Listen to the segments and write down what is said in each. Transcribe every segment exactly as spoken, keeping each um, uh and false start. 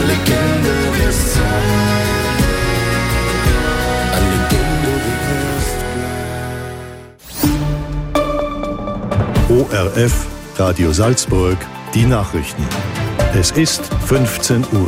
Legende wirst sein, eine Legende wirst bleiben. O R F, Radio Salzburg, die Nachrichten. Es ist fünfzehn Uhr.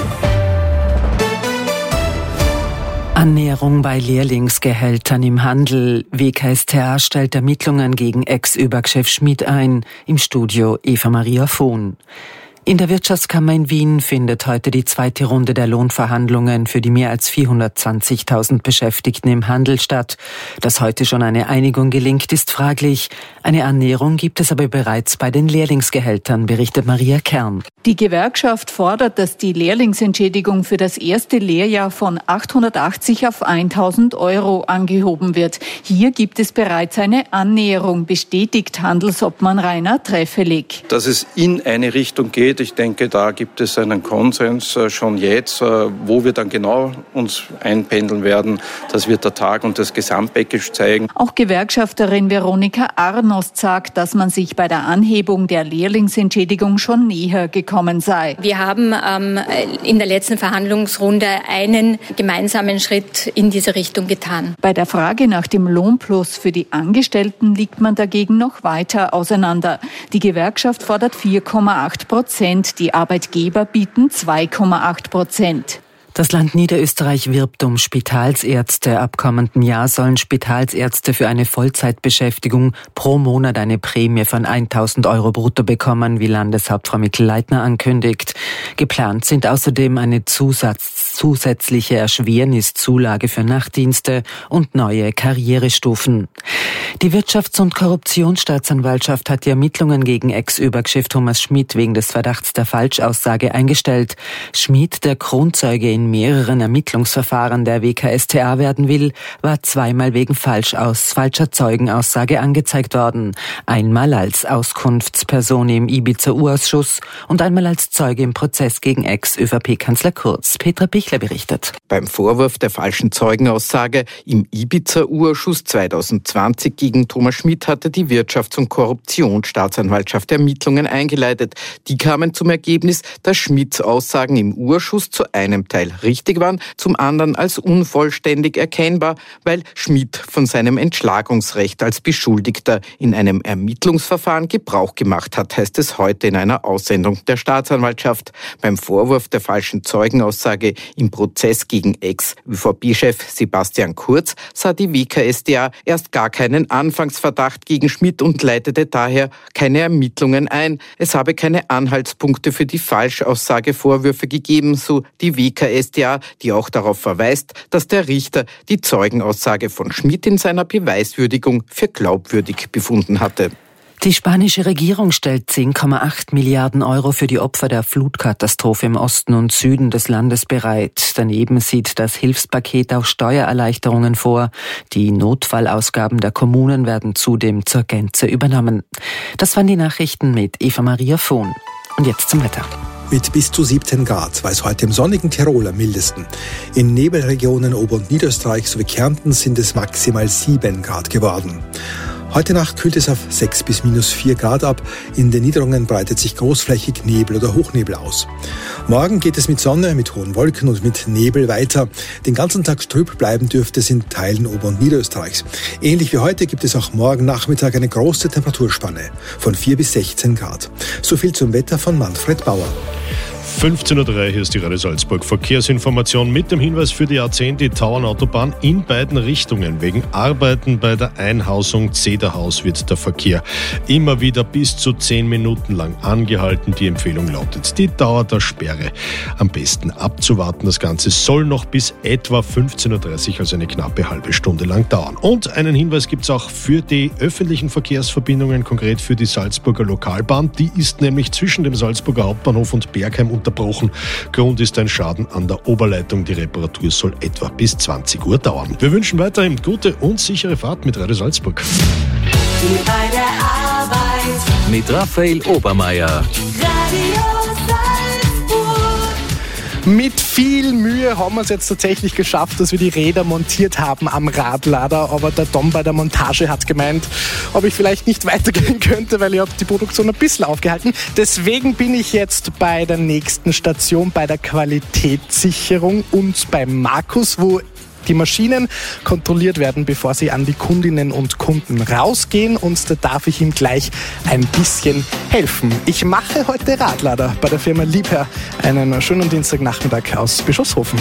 Annäherung bei Lehrlingsgehältern im Handel. W K S t A stellt Ermittlungen gegen Ex-Überchef Schmidt ein. Im Studio Eva Maria Vohn. In der Wirtschaftskammer in Wien findet heute die zweite Runde der Lohnverhandlungen für die mehr als vierhundertzwanzigtausend Beschäftigten im Handel statt. Dass heute schon eine Einigung gelingt, ist fraglich. Eine Annäherung gibt es aber bereits bei den Lehrlingsgehältern, berichtet Maria Kern. Die Gewerkschaft fordert, dass die Lehrlingsentschädigung für das erste Lehrjahr von achthundertachtzig auf tausend Euro angehoben wird. Hier gibt es bereits eine Annäherung, bestätigt Handelsobmann Rainer Treffelig. Dass es in eine Richtung geht, ich denke, da gibt es einen Konsens schon jetzt. Wo wir dann genau uns einpendeln werden, das wird der Tag und das Gesamtpackage zeigen. Auch Gewerkschafterin Veronika Arnost sagt, dass man sich bei der Anhebung der Lehrlingsentschädigung schon näher gekommen sei. Wir haben ähm, in der letzten Verhandlungsrunde einen gemeinsamen Schritt in diese Richtung getan. Bei der Frage nach dem Lohnplus für die Angestellten liegt man dagegen noch weiter auseinander. Die Gewerkschaft fordert vier Komma acht Prozent. Die Arbeitgeber bieten zwei Komma acht Prozent. Das Land Niederösterreich wirbt um Spitalsärzte. Ab kommenden Jahr sollen Spitalsärzte für eine Vollzeitbeschäftigung pro Monat eine Prämie von tausend Euro brutto bekommen, wie Landeshauptfrau Mikl-Leitner ankündigt. Geplant sind außerdem eine Zusatz, zusätzliche Erschwerniszulage für Nachtdienste und neue Karrierestufen. Die Wirtschafts- und Korruptionsstaatsanwaltschaft hat die Ermittlungen gegen Ex-Überchef Thomas Schmidt wegen des Verdachts der Falschaussage eingestellt. Schmidt, der Kronzeuge in mehreren Ermittlungsverfahren der W K S t A werden will, war zweimal wegen Falschaus, falscher Zeugenaussage angezeigt worden. Einmal als Auskunftsperson im Ibiza-U-Ausschuss und einmal als Zeuge im Prozess gegen Ex-Ö V P-Kanzler Kurz. Petra Bichler berichtet. Beim Vorwurf der falschen Zeugenaussage im Ibiza-U-Ausschuss zweitausendzwanzig gegen Thomas Schmidt hatte die Wirtschafts- und Korruptionsstaatsanwaltschaft Ermittlungen eingeleitet. Die kamen zum Ergebnis, dass Schmidts Aussagen im U-Ausschuss zu einem Teil richtig waren, zum anderen als unvollständig erkennbar, weil Schmidt von seinem Entschlagungsrecht als Beschuldigter in einem Ermittlungsverfahren Gebrauch gemacht hat, heißt es heute in einer Aussendung der Staatsanwaltschaft. Beim Vorwurf der falschen Zeugenaussage im Prozess gegen Ex-Ö V P-Chef Sebastian Kurz sah die W K S t A erst gar keinen Anfangsverdacht gegen Schmidt und leitete daher keine Ermittlungen ein. Es habe keine Anhaltspunkte für die Falschaussagevorwürfe gegeben, so die W K S t A, die auch darauf verweist, dass der Richter die Zeugenaussage von Schmidt in seiner Beweiswürdigung für glaubwürdig befunden hatte. Die spanische Regierung stellt zehn Komma acht Milliarden Euro für die Opfer der Flutkatastrophe im Osten und Süden des Landes bereit. Daneben sieht das Hilfspaket auch Steuererleichterungen vor. Die Notfallausgaben der Kommunen werden zudem zur Gänze übernommen. Das waren die Nachrichten mit Eva Maria Vohn. Und jetzt zum Wetter. Mit bis zu siebzehn Grad war es heute im sonnigen Tirol am mildesten. In Nebelregionen Ober- und Niederösterreich sowie Kärnten sind es maximal sieben Grad geworden. Heute Nacht kühlt es auf sechs bis minus vier Grad ab. In den Niederungen breitet sich großflächig Nebel oder Hochnebel aus. Morgen geht es mit Sonne, mit hohen Wolken und mit Nebel weiter. Den ganzen Tag trüb bleiben dürfte es in Teilen Ober- und Niederösterreichs. Ähnlich wie heute gibt es auch morgen Nachmittag eine große Temperaturspanne von vier bis sechzehn Grad. So viel zum Wetter von Manfred Bauer. fünfzehn Uhr drei, hier ist die Radio Salzburg. Verkehrsinformation mit dem Hinweis für die A zehn, die Tauernautobahn in beiden Richtungen. Wegen Arbeiten bei der Einhausung Zederhaus wird der Verkehr immer wieder bis zu zehn Minuten lang angehalten. Die Empfehlung lautet, die Dauer der Sperre am besten abzuwarten. Das Ganze soll noch bis etwa fünfzehn Uhr dreißig, also eine knappe halbe Stunde lang dauern. Und einen Hinweis gibt es auch für die öffentlichen Verkehrsverbindungen, konkret für die Salzburger Lokalbahn. Die ist nämlich zwischen dem Salzburger Hauptbahnhof und Bergheim unterbrochen. Grund ist ein Schaden an der Oberleitung. Die Reparatur soll etwa bis zwanzig Uhr dauern. Wir wünschen weiterhin gute und sichere Fahrt mit Radio Salzburg. Die bei der Arbeit mit Raphael Obermeier. Radio Salzburg. Mit viel Mühe haben wir es jetzt tatsächlich geschafft, dass wir die Räder montiert haben am Radlader, aber der Tom bei der Montage hat gemeint, ob ich vielleicht nicht weitergehen könnte, weil ich habe die Produktion ein bisschen aufgehalten. Deswegen bin ich jetzt bei der nächsten Station, bei der Qualitätssicherung und bei Markus, wo die Maschinen kontrolliert werden, bevor sie an die Kundinnen und Kunden rausgehen, und da darf ich ihm gleich ein bisschen helfen. Ich mache heute Radlader bei der Firma Liebherr. Einen schönen Dienstagnachmittag aus Bischofshofen.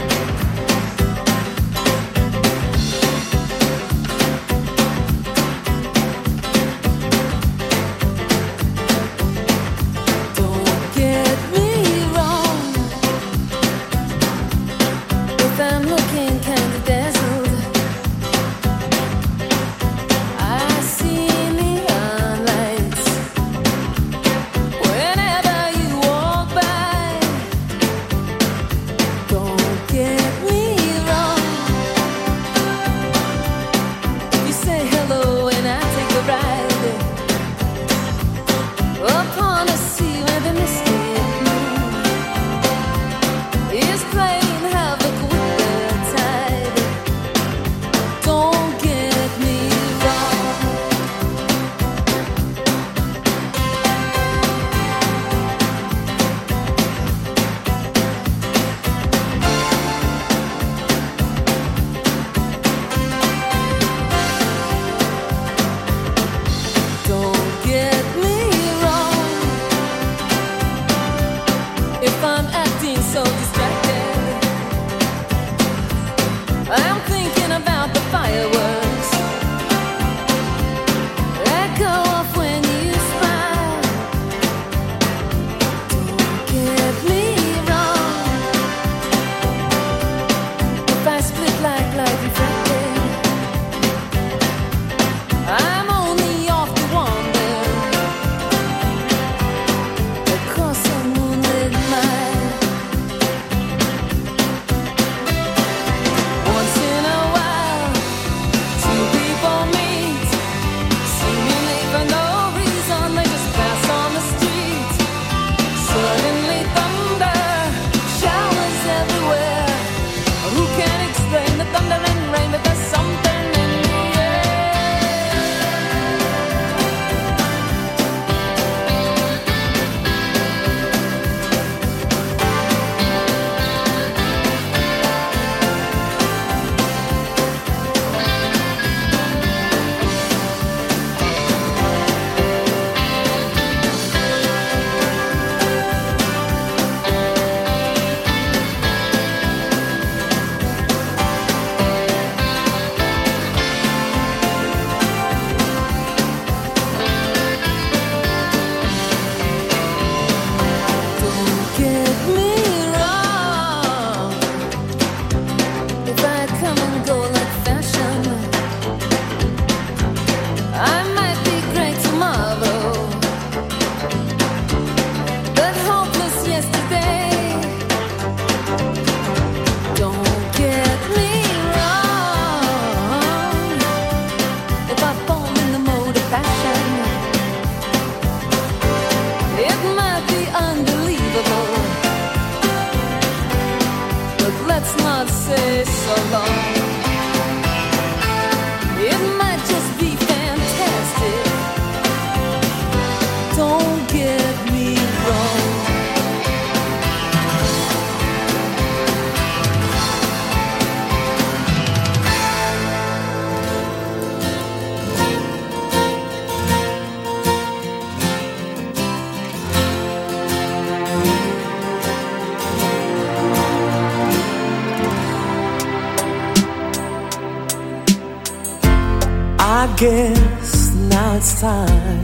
I guess now it's time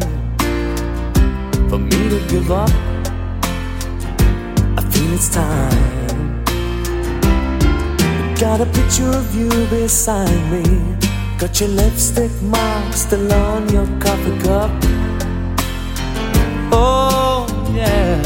for me to give up. I feel it's time. Got a picture of you beside me. Got your lipstick mark still on your coffee cup. Oh yeah.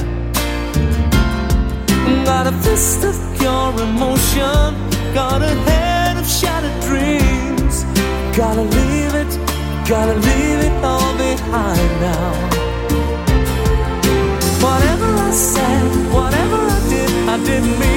Got a fist of pure emotion. Got a head of shattered dreams. Gotta leave it, gotta leave it all behind now. Whatever I said, whatever I did, I didn't mean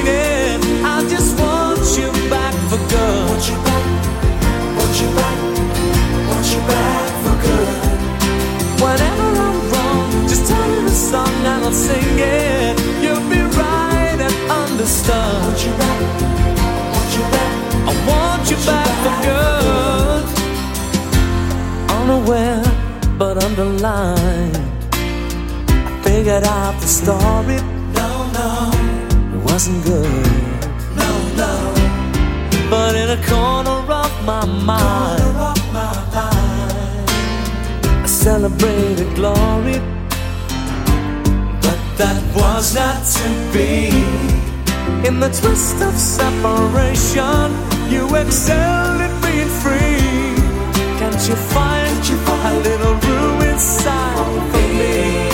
and I'll sing it. You'll be right and understood. Want you back, want you back. I want you back for good. Unaware but underlined, I figured out the story. No, no, it wasn't good. No, no. But in a corner of my mind, corner of my mind, I celebrated glory. But that was not to be. In the twist of separation, you excelled at being free. Can't you find, Can't you find a little room inside for me?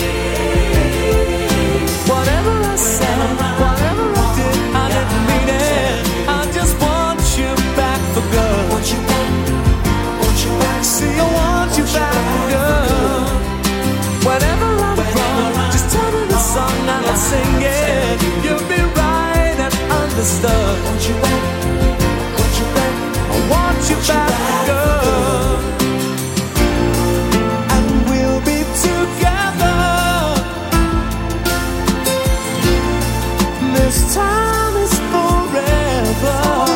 Whatever I said, whatever I did, I didn't mean it. I just want you back for good. Want you back, want you back. See, I want you back for good. Whatever I'm wrong, just tell me the song and I'll sing it. You'll be right and understood. Want you back, want you back. I want you back for good. And we'll be together. This time is forever.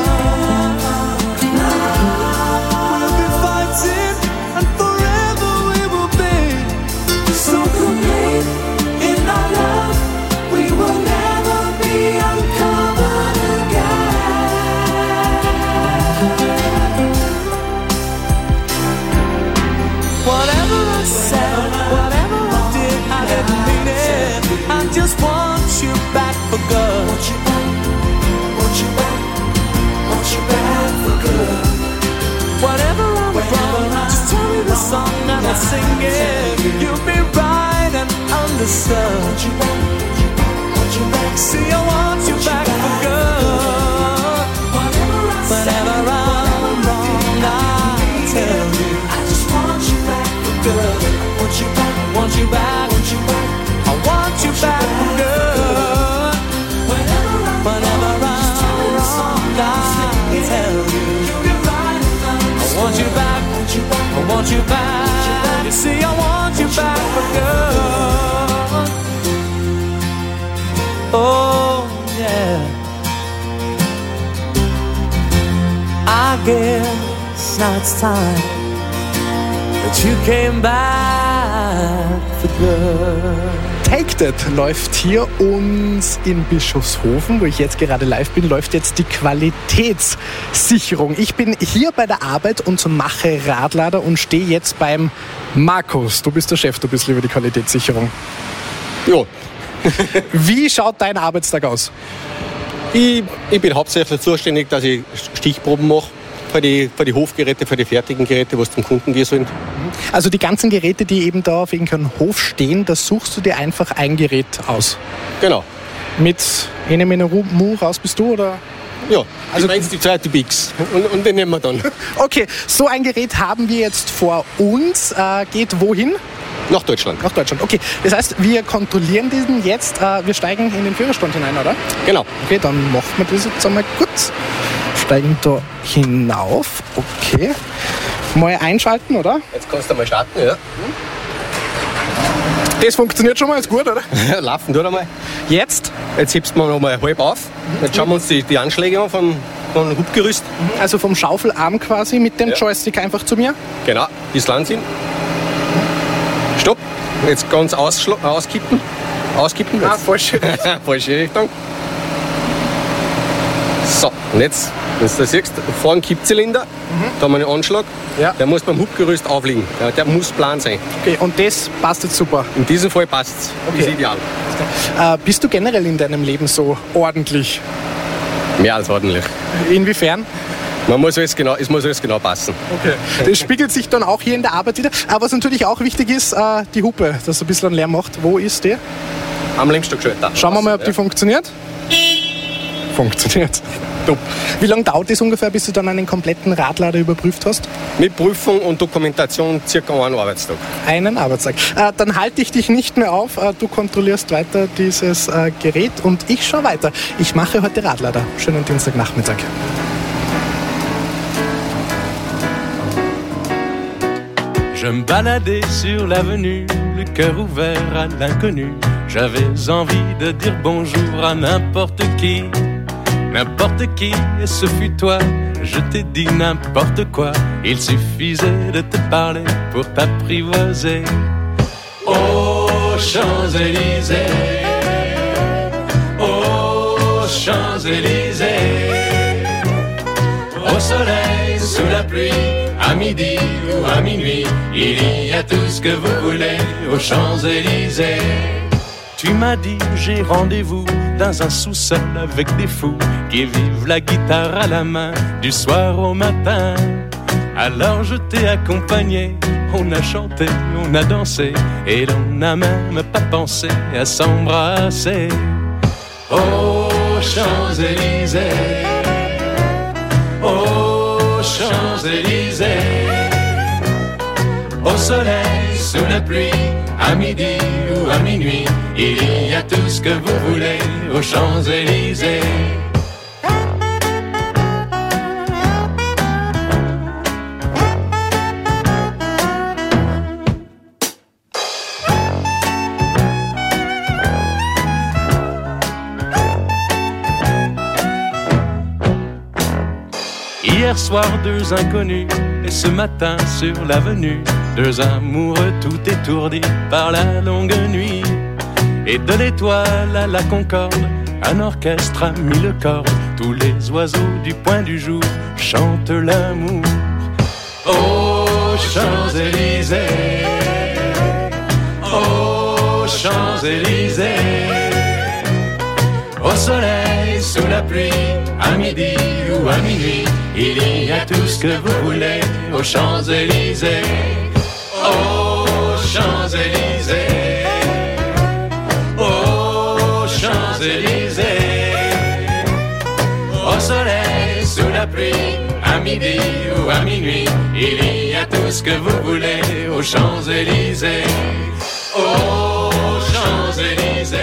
We'll be fighting and forever we will be so complete in our love. We will never be uncovered again. Whatever I said, whatever I did, I didn't mean it. I just want you back for good. Want you back, want you back, want you back for good. Whatever I'm wrong, just tell me the song and I'll sing it. You'll be right and understood. Want you back, want you back. See, I want you back for good. Whatever I'm wrong, I'll tell you. I just want you back for good. Want you back, want you back, want you back. I want you back for good. Whenever I'm wrong, I'll tell you. I want you back, I want you back. You see, I want you back for good. Oh, yeah. I guess now it's time that you came back for good. Take That läuft hier und in Bischofshofen, wo ich jetzt gerade live bin, läuft jetzt die Qualitätssicherung. Ich bin hier bei der Arbeit und mache Radlader und stehe jetzt beim Markus. Du bist der Chef, du bist über die Qualitätssicherung. Ja. Wie schaut dein Arbeitstag aus? Ich, ich bin hauptsächlich zuständig, dass ich Stichproben mache für die, für die Hofgeräte, für die fertigen Geräte, was zum Kunden gehen sollen. Also die ganzen Geräte, die eben da auf irgendeinem Hof stehen, da suchst du dir einfach ein Gerät aus? Genau. Mit einem in Mu raus bist du, oder? Ja, also meinst die zweite Bix und, und den nehmen wir dann. Okay, so ein Gerät haben wir jetzt vor uns. Äh, geht wohin? Nach Deutschland. Nach Deutschland, okay. Das heißt, wir kontrollieren diesen jetzt. Äh, wir steigen in den Führerstand hinein, oder? Genau. Okay, dann machen wir das jetzt einmal kurz. Steigen da hinauf. Okay. Mal einschalten, oder? Jetzt kannst du mal starten, ja. Das funktioniert schon mal, ist gut, oder? Ja, laufen tut einmal. Jetzt? Jetzt hebst du mal noch mal halb auf. Jetzt schauen wir uns die, die Anschläge an vom, vom Hubgerüst. Also vom Schaufelarm quasi mit dem Ja. Joystick einfach zu mir? Genau, bis lang sind. Stopp. Jetzt ganz ausschl- auskippen. Auskippen. Ah, falsche. Falsche Richtung. So, und jetzt, wenn du das siehst, vorne Kippzylinder, mhm. da haben wir einen Anschlag. Ja. Der muss beim Hubgerüst aufliegen. Der, der muss plan sein. Okay, und das passt jetzt super. In diesem Fall passt es. Okay. Das ist ideal. Äh, bist du generell in deinem Leben so ordentlich? Mehr als ordentlich. Inwiefern? Man muss alles genau, es muss alles genau passen. Okay. Das spiegelt sich dann auch hier in der Arbeit wieder. Aber was natürlich auch wichtig ist, äh, die Hupe, dass ein bisschen Lärm macht. Wo ist die? Am Längsstockschalter. Schauen wir mal, ob die ja. funktioniert. Funktioniert. Top. Wie lange dauert es ungefähr, bis du dann einen kompletten Radlader überprüft hast? Mit Prüfung und Dokumentation circa einen Arbeitstag. Einen Arbeitstag. Äh, dann halte ich dich nicht mehr auf. Äh, du kontrollierst weiter dieses äh, Gerät und ich schaue weiter. Ich mache heute Radlader. Schönen Dienstagnachmittag. Je me baladais sur l'avenue, le cœur ouvert à l'inconnu. J'avais envie de dire bonjour à n'importe qui, n'importe qui, et ce fut toi. Je t'ai dit n'importe quoi, il suffisait de te parler pour t'apprivoiser. Aux Champs-Élysées, aux Champs-Élysées, au soleil, sous la pluie, à midi ou à minuit, il y a tout ce que vous voulez aux Champs-Élysées. Tu m'as dit j'ai rendez-vous dans un sous-sol avec des fous qui vivent la guitare à la main du soir au matin. Alors je t'ai accompagné, on a chanté, on a dansé et l'on n'a même pas pensé à s'embrasser. Aux Champs-Élysées, aux Champs-Élysées, au soleil, sous la pluie, à midi ou à minuit, il y a tout ce que vous voulez aux Champs-Élysées. Hier soir, deux inconnus, et ce matin sur l'avenue, deux amoureux tout étourdis par la longue nuit. Et de l'étoile à la Concorde, un orchestre a mis le cordes. Tous les oiseaux du point du jour chantent l'amour. Aux Champs-Élysées, aux Champs-Élysées, au soleil, sous la pluie, à midi ou à minuit, il y a tout ce que vous voulez aux Champs-Élysées. Aux Champs-Élysées, aux Champs-Élysées, au soleil, sous la pluie, à midi ou à minuit, il y a tout ce que vous voulez aux Champs-Élysées. Aux Champs-Élysées.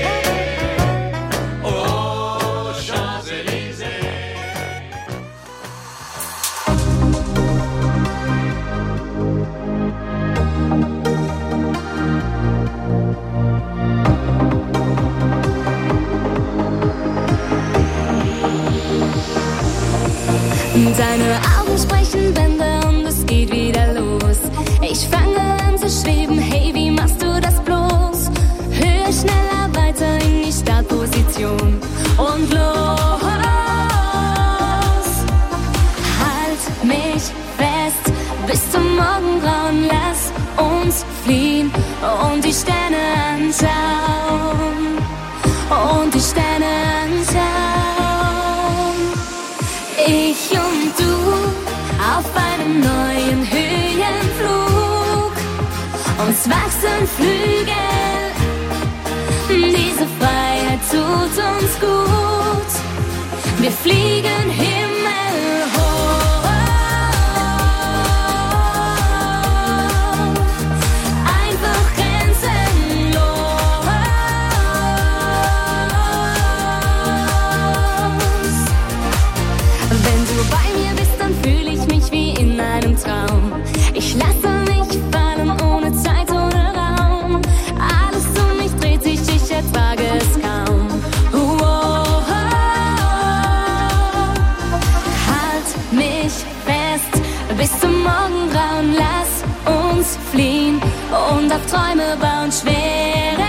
Deine Augen sprechen Bände und es geht wieder los. Ich fange an zu schweben, hey, wie machst du das bloß? Höher, schneller, weiter in die Startposition und los. Halt mich fest bis zum Morgengrauen, lass uns fliehen und die Sterne anschauen. Und die Sterne anschauen. Ich und du auf einem neuen Höhenflug. Uns wachsen Flügel, diese Freiheit tut uns gut. Wir fliegen himmelhoch, einfach grenzenlos. Wenn du bei mir bist, dann fühle ich mich wie in einem Traum. Ich lasse mich fallen ohne Zeit, ohne Raum. Alles um mich dreht sich, ich ertrage es kaum. Wow. Halt mich fest bis zum Morgengrauen, lass uns fliehen und auf Träume bauen, schwerelos.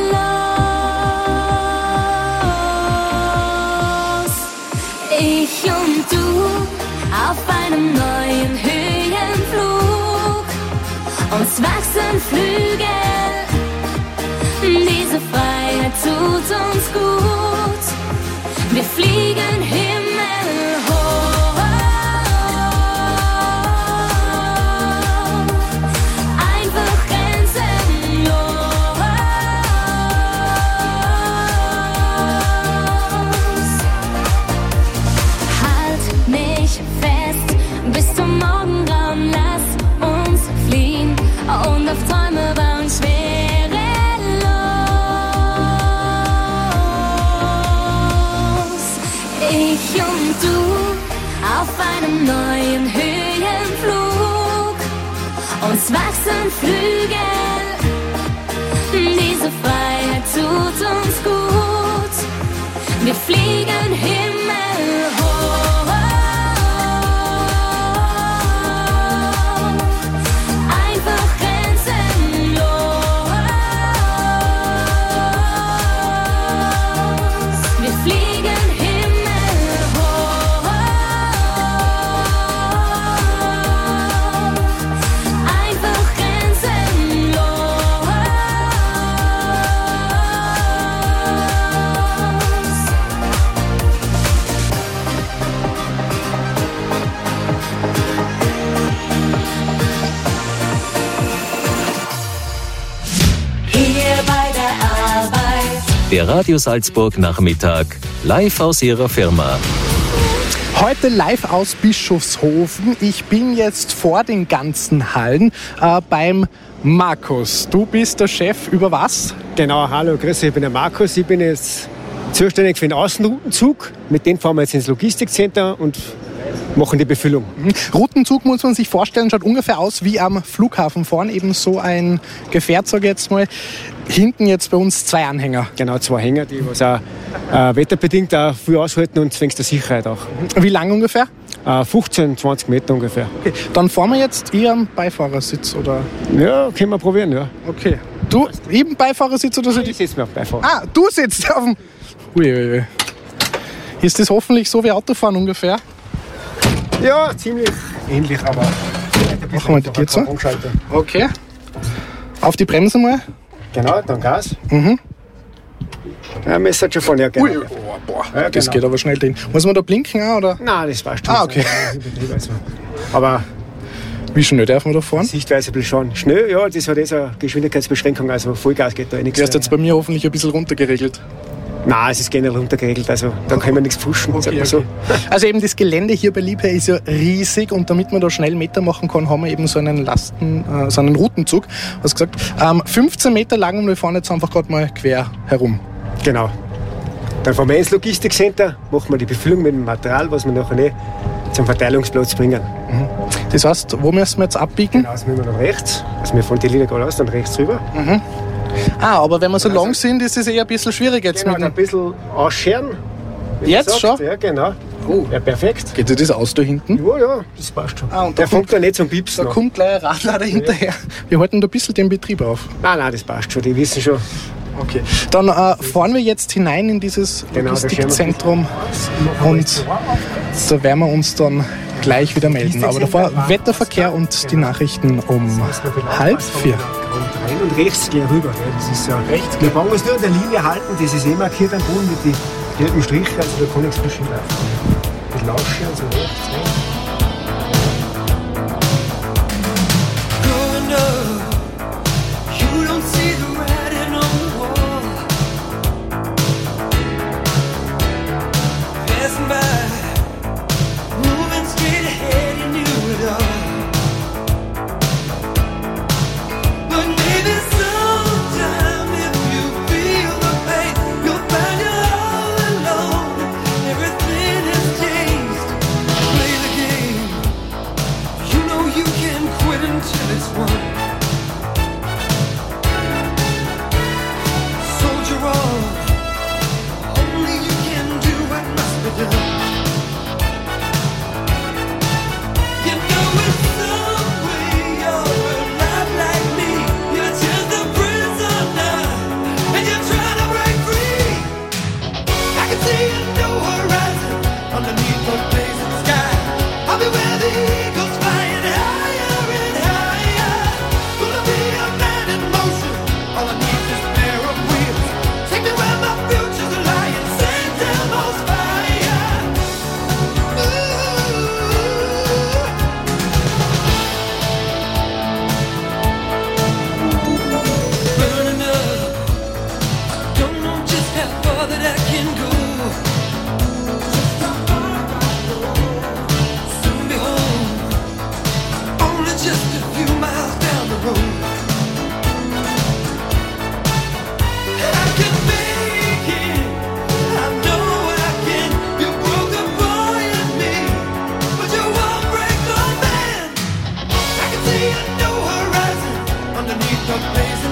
Ich und du auf einem neuen Höhenflug. Uns wachsen Flügel, diese Freiheit tut uns gut. Wir fliegen himmelhoch, einfach grenzenlos. Halt mich fest bis zum Morgengrauen, lass uns fliehen und auf Träume bauen, schwerelos. Ich und du auf einem neuen Höhenflug. Uns wachsen Flügel, diese Freiheit fliegen himmelhoch. Einfach grenzenlos. Wir fliegen himmelhoch. Einfach grenzenlos. Hier bei der Arbeit. Der Radio Salzburg Nachmittag, live aus Ihrer Firma. Heute live aus Bischofshofen. Ich bin jetzt vor den ganzen Hallen äh, beim Markus. Du bist der Chef über was? Genau, hallo, grüß dich, ich bin der Markus. Ich bin jetzt zuständig für den Außenroutenzug. Mit dem fahren wir jetzt ins Logistikcenter und machen die Befüllung. Mhm. Routenzug muss man sich vorstellen, schaut ungefähr aus wie am Flughafen vorn. Eben so ein Gefährt, sage ich jetzt mal. Hinten jetzt bei uns zwei Anhänger. Genau, zwei Hänger, die was auch äh, wetterbedingt auch viel aushalten und zwingst der Sicherheit auch. Wie lang ungefähr? Äh, fünfzehn, zwanzig Meter ungefähr. Okay. Dann fahren wir jetzt eher am Beifahrersitz, oder? Ja, können wir probieren, ja. Okay. Du eben Beifahrersitz oder so? Ich sitze mir auf Beifahrer. Ah, du sitzt auf dem... Uiuiui. Ist das hoffentlich so wie Autofahren ungefähr? Ja, ziemlich ähnlich, aber... Machen wir die Tür zu. Okay. Auf die Bremse mal. Genau, dann Gas. Mhm. Ja, man ist halt schon vorne. Ja, genau. Ui, oh, boah, ja, das genau. geht aber schnell drin. Muss man da blinken auch, oder? Nein, das passt schon. Ah, okay. Also. Aber wie schnell darf man da fahren? Sichtweise ein bisschen schon schnell. Ja, das hat jetzt eine Geschwindigkeitsbeschränkung, also Vollgas geht da eh nichts. Du hast jetzt bei mir hoffentlich ein bisschen runtergeregelt. Nein, es ist generell runtergeregelt, also da können wir nichts pushen, okay, sagt man okay. so. Also eben das Gelände hier bei Liebherr ist ja riesig und damit man da schnell Meter machen kann, haben wir eben so einen Lasten, äh, so einen Routenzug, was gesagt, ähm, fünfzehn Meter lang und wir fahren jetzt einfach gerade mal quer herum. Genau. Dann fahren wir ins Logistikcenter, machen wir die Befüllung mit dem Material, was wir nachher nicht zum Verteilungsplatz bringen. Mhm. Das heißt, wo müssen wir jetzt abbiegen? Genau, das müssen wir dann rechts, also wir fahren die Linie geradeaus, dann rechts rüber. Mhm. Ah, aber wenn wir so also, lang sind, ist es eher ein bisschen schwierig jetzt. Genau, mit ein bisschen ausscheren. Jetzt schon? Ja, genau. Oh. Ja, perfekt. Geht dir das aus da hinten? Ja, ja, das passt schon. Ah, und der da kommt fängt ja nicht zum Piepsen. Da noch. kommt gleich ein Radlader hinterher. Wir halten da ein bisschen den Betrieb auf. Nein, nein, das passt schon, die wissen schon. Okay. Dann äh, fahren wir jetzt hinein in dieses genau, Logistikzentrum und da werden wir uns dann gleich wieder melden. Aber davor Wetterverkehr und die Nachrichten um halb vier. Rein und rechts gleich rüber. Ja, das ist ja rechts. Wir brauchen uns nur an der Linie halten, das ist eh markiert am Boden mit den gelben Strichen, also da kann nichts verschieden laufen. Ich lausche also rechts.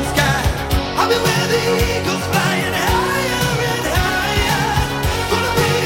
I'll be where the eagles flying higher and higher. Gonna be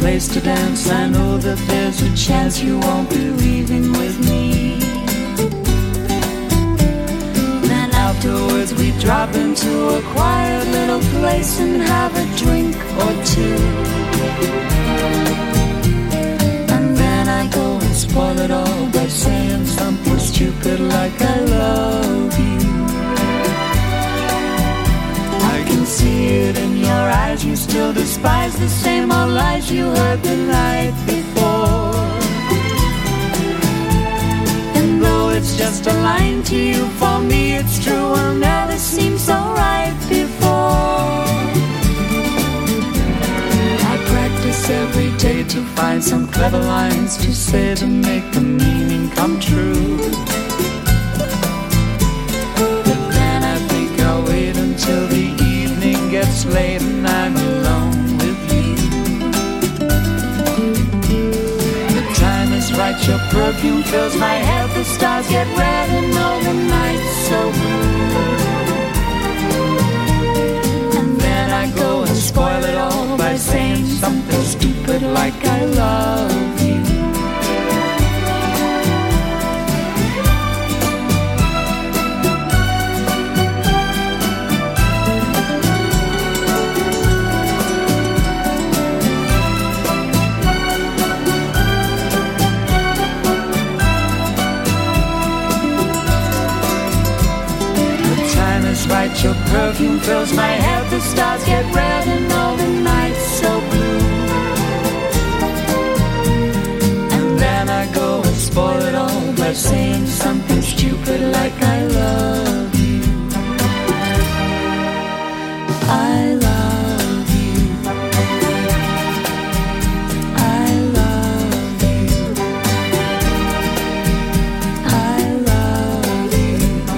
place to dance. I know that there's a chance you won't be leaving with me. Then afterwards we drop into a quiet little place and have a drink or two. And then I go and spoil it all by saying something stupid like I love you. I can see it in your eyes, you still despise the same old lies you heard the night before. And though it's just a line to you, for me it's true, will never seem so right before. I practice every day to find some clever lines to say to make the meaning come true. Till the evening gets late and I'm alone with you. The time is right, your perfume fills my head. The stars get red and all the night's so blue. And then I go and spoil it all by saying something stupid like I love you. Right, your perfume fills my head. The stars get red and all the night's so blue. And then I go and spoil it all by saying something stupid like I love you. I love you. I love you. I love you.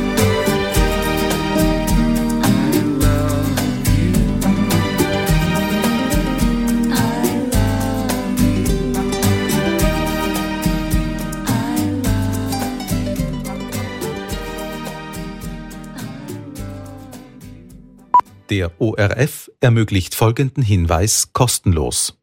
Der O R F ermöglicht folgenden Hinweis kostenlos.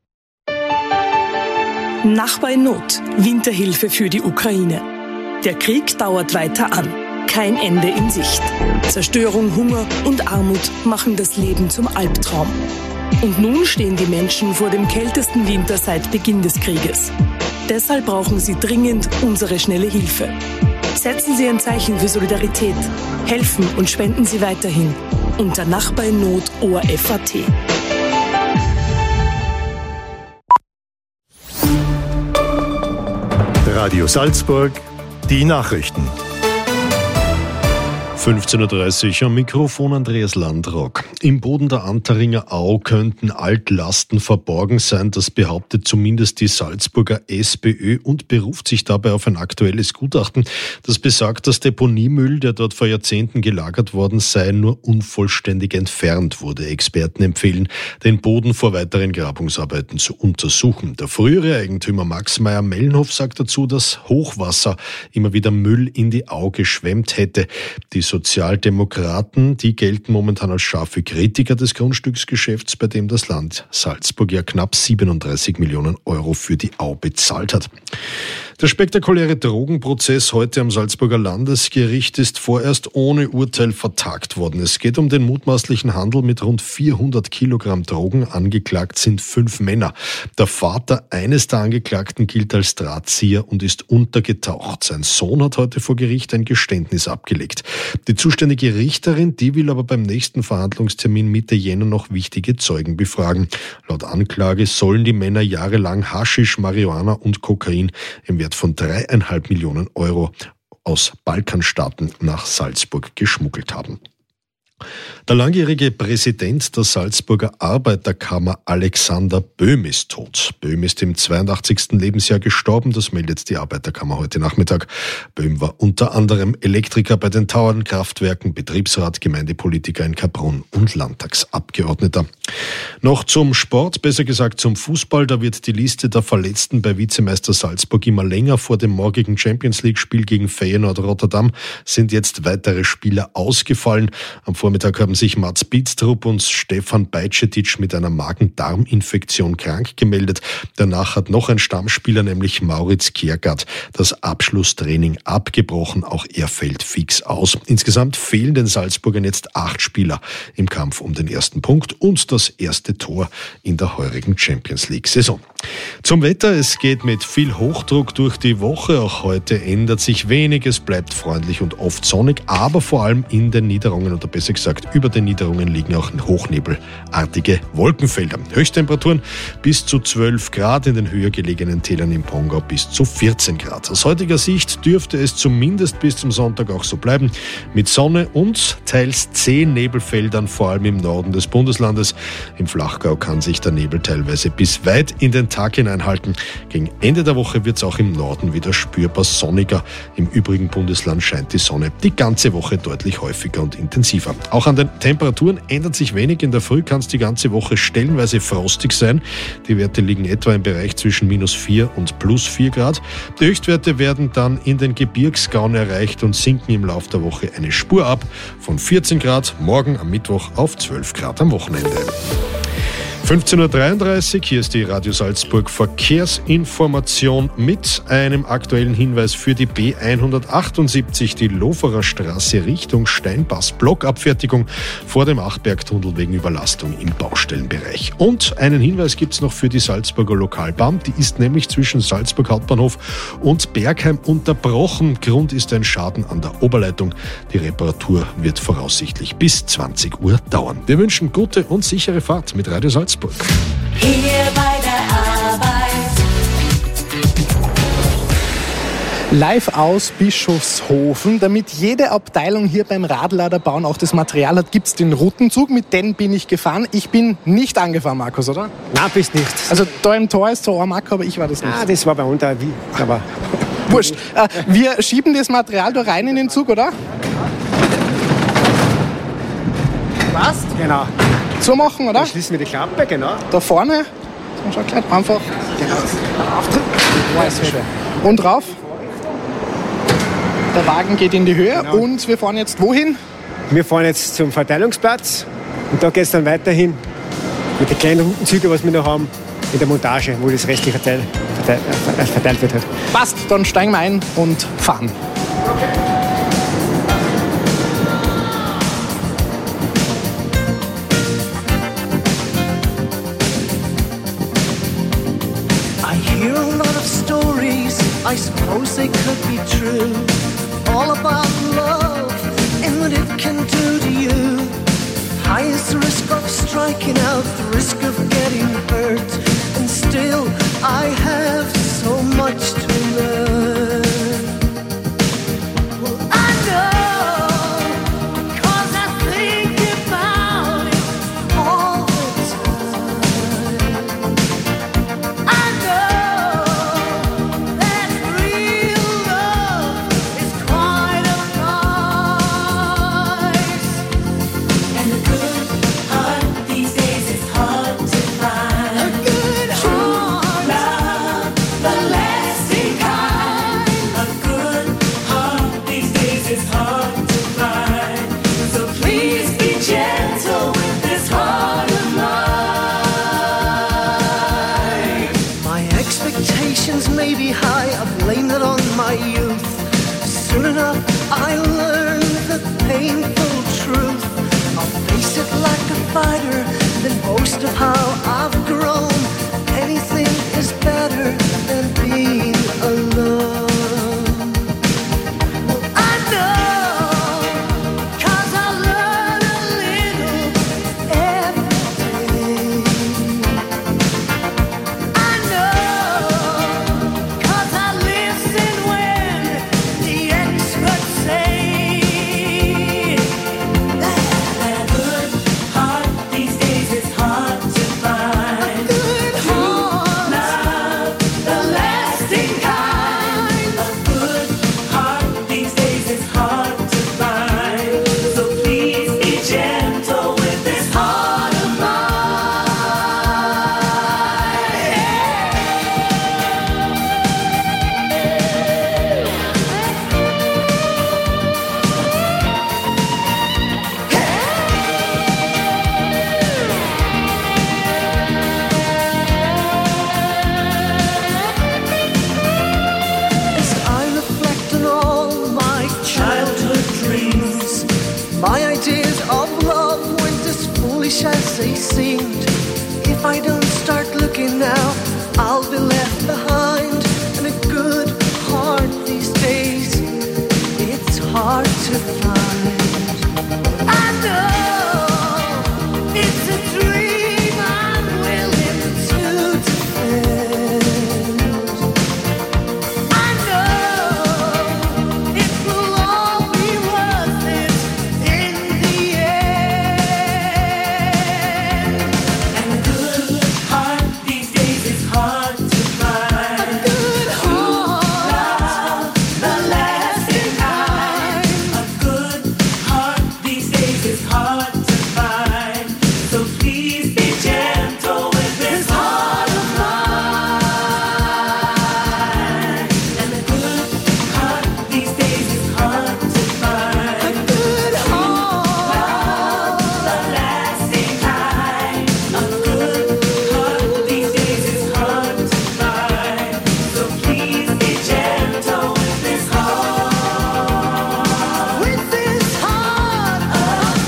Nachbar in Not. Winterhilfe für die Ukraine. Der Krieg dauert weiter an. Kein Ende in Sicht. Zerstörung, Hunger und Armut machen das Leben zum Albtraum. Und nun stehen die Menschen vor dem kältesten Winter seit Beginn des Krieges. Deshalb brauchen sie dringend unsere schnelle Hilfe. Setzen Sie ein Zeichen für Solidarität. Helfen und spenden Sie weiterhin. Unter Nachbar in Not O R F Punkt A T. Radio Salzburg, die Nachrichten. fünfzehn Uhr dreißig am Mikrofon Andreas Landrock. Im Boden der Anteringer Au könnten Altlasten verborgen sein. Das behauptet zumindest die Salzburger SPÖ und beruft sich dabei auf ein aktuelles Gutachten. Das besagt, dass Deponiemüll, der dort vor Jahrzehnten gelagert worden sei, nur unvollständig entfernt wurde. Experten empfehlen, den Boden vor weiteren Grabungsarbeiten zu untersuchen. Der frühere Eigentümer Max Meyer-Mellenhof sagt dazu, dass Hochwasser immer wieder Müll in die Au geschwemmt hätte. Die Sozialdemokraten, die gelten momentan als scharfe Kritiker des Grundstücksgeschäfts, bei dem das Land Salzburg ja knapp siebenunddreißig Millionen Euro für die Au bezahlt hat. Der spektakuläre Drogenprozess heute am Salzburger Landesgericht ist vorerst ohne Urteil vertagt worden. Es geht um den mutmaßlichen Handel mit rund vierhundert Kilogramm Drogen. Angeklagt sind fünf Männer. Der Vater eines der Angeklagten gilt als Drahtzieher und ist untergetaucht. Sein Sohn hat heute vor Gericht ein Geständnis abgelegt. Die zuständige Richterin, die will aber beim nächsten Verhandlungstermin Mitte Jänner noch wichtige Zeugen befragen. Laut Anklage sollen die Männer jahrelang Haschisch, Marihuana und Kokain im Wert von dreieinhalb Millionen Euro aus Balkanstaaten nach Salzburg geschmuggelt haben. Der langjährige Präsident der Salzburger Arbeiterkammer Alexander Böhm ist tot. Böhm ist im zweiundachtzigsten Lebensjahr gestorben, das meldet die Arbeiterkammer heute Nachmittag. Böhm war unter anderem Elektriker bei den Tauernkraftwerken, Betriebsrat, Gemeindepolitiker in Kaprun und Landtagsabgeordneter. Noch zum Sport, besser gesagt zum Fußball. Da wird die Liste der Verletzten bei Vizemeister Salzburg immer länger. Vor dem morgigen Champions-League-Spiel gegen Feyenoord Rotterdam sind jetzt weitere Spieler ausgefallen. Am Vormittag Vormittag haben sich Mats Bidstrup und Stefan Bajcetic mit einer Magen-Darm-Infektion krank gemeldet. Danach hat noch ein Stammspieler, nämlich Maurits Kjærgaard, das Abschlusstraining abgebrochen. Auch er fällt fix aus. Insgesamt fehlen den Salzburgern jetzt acht Spieler im Kampf um den ersten Punkt und das erste Tor in der heurigen Champions-League-Saison. Zum Wetter, es geht mit viel Hochdruck durch die Woche. Auch heute ändert sich wenig, es bleibt freundlich und oft sonnig, aber vor allem in den Niederungen oder besser gesagt über den Niederungen liegen auch hochnebelartige Wolkenfelder. Höchsttemperaturen bis zu zwölf Grad, in den höher gelegenen Tälern im Pongau bis zu vierzehn Grad. Aus heutiger Sicht dürfte es zumindest bis zum Sonntag auch so bleiben, mit Sonne und teils zehn Nebelfeldern, vor allem im Norden des Bundeslandes. Im Flachgau kann sich der Nebel teilweise bis weit in den Tag hineinhalten. Gegen Ende der Woche wird es auch im Norden wieder spürbar sonniger. Im übrigen Bundesland scheint die Sonne die ganze Woche deutlich häufiger und intensiver. Auch an den Temperaturen ändert sich wenig. In der Früh kann es die ganze Woche stellenweise frostig sein. Die Werte liegen etwa im Bereich zwischen minus vier und plus vier Grad. Die Höchstwerte werden dann in den Gebirgsgauen erreicht und sinken im Laufe der Woche eine Spur ab. Von vierzehn Grad morgen am Mittwoch auf zwölf Grad am Wochenende. fünfzehn Uhr dreiunddreißig, hier ist die Radio Salzburg Verkehrsinformation mit einem aktuellen Hinweis für die B hundertachtundsiebzig, die Loferer Straße Richtung Steinpass, Blockabfertigung vor dem Achbergtunnel wegen Überlastung im Baustellenbereich. Und einen Hinweis gibt es noch für die Salzburger Lokalbahn, die ist nämlich zwischen Salzburg Hauptbahnhof und Bergheim unterbrochen. Grund ist ein Schaden an der Oberleitung. Die Reparatur wird voraussichtlich bis zwanzig Uhr dauern. Wir wünschen gute und sichere Fahrt mit Radio Salzburg. Hier bei der Arbeit. Live aus Bischofshofen. Damit jede Abteilung hier beim Radladerbauen auch das Material hat, gibt es den Routenzug. Mit dem bin ich gefahren. Ich bin nicht angefahren, Markus, oder? Nein, bist nicht. Also da im Tor ist so ein Marco, aber ich war das nicht. Ah, das war bei uns da. Aber wurscht. Äh, wir schieben das Material da rein in den Zug, oder? Passt? Genau. So machen, oder? Dann schließen wir die Klappe, genau. Da vorne. Schau gleich einfach. Genau. Auftritt. Oh, ist so schön. Und rauf. Der Wagen geht in die Höhe genau. Und wir fahren jetzt wohin? Wir fahren jetzt zum Verteilungsplatz und da geht es dann weiterhin mit den kleinen Routenzügen, was wir noch haben, in der Montage, wo das restliche Teil verteilt, äh, verteilt wird. Halt. Passt, dann steigen wir ein und fahren. I suppose they could be true, all about love and what it can do to you. High is the risk of striking out, the risk of getting hurt, and still I have so much to learn. Well, I know, 'cause I think about it all the time. I know. May be high, I blame it on my youth. Soon enough I learn the painful truth. I'll face it like a fighter, then boast of how I've grown. Anything is better than being alone. Well, I know, 'cause I learn a little every day. I know. These days it's hard to find. seemed. If I don't start looking now, I'll be left behind. And a good heart these days, it's hard to find. I know it's a dream I'm willing to defend. I know it will all be worth it in the end. And a good heart these days is hard to find. A good heart, the lasting kind. A good heart these days is hard to find. So please be gentle with this heart of mine. And a good heart these days is hard to find. A good heart, the lasting kind. A good heart these days is hard to find. So please be gentle with this heart. With this heart of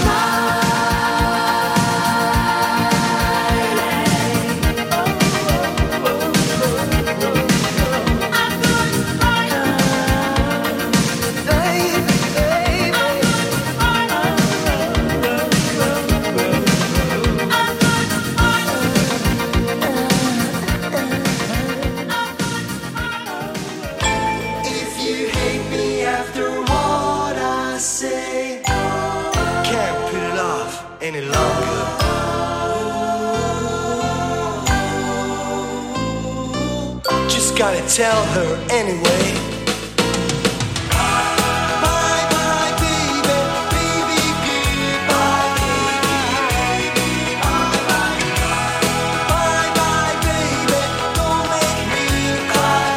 If you hate me after what I say, can't put it off any longer. Just gotta tell her anyway. Bye bye baby, baby goodbye. Bye bye baby, don't make me cry.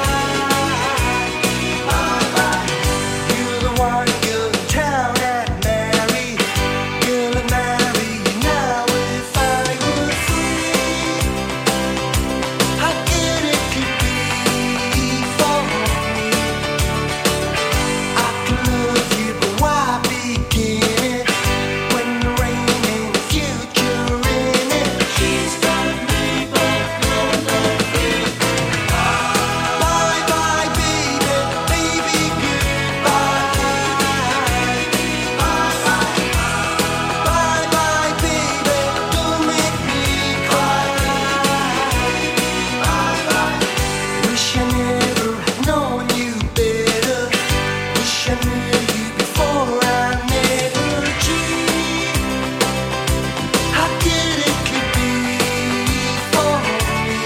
You're the one girl in town I'd marry. Girl I'd marry you now if I were free. How good it could be for me. I can love you, but why begin it when the rain and the future in it? She's got me, but no love free. Bye bye baby, baby goodbye. Bye bye, bye bye baby, don't make me cry. Bye bye. Wish I never had known you better. Wish I knew you before I met her. Gee, how good it could be for me.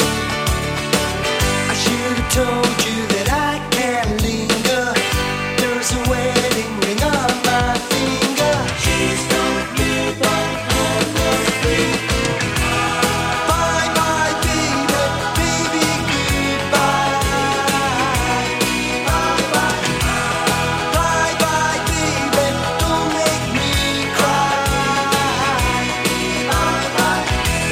I should have told you that I can't linger. There's a wedding ring on my finger. She's got me, but no love free. Bye bye baby, baby goodbye. Bye bye, bye bye baby, don't make me cry. Bye bye.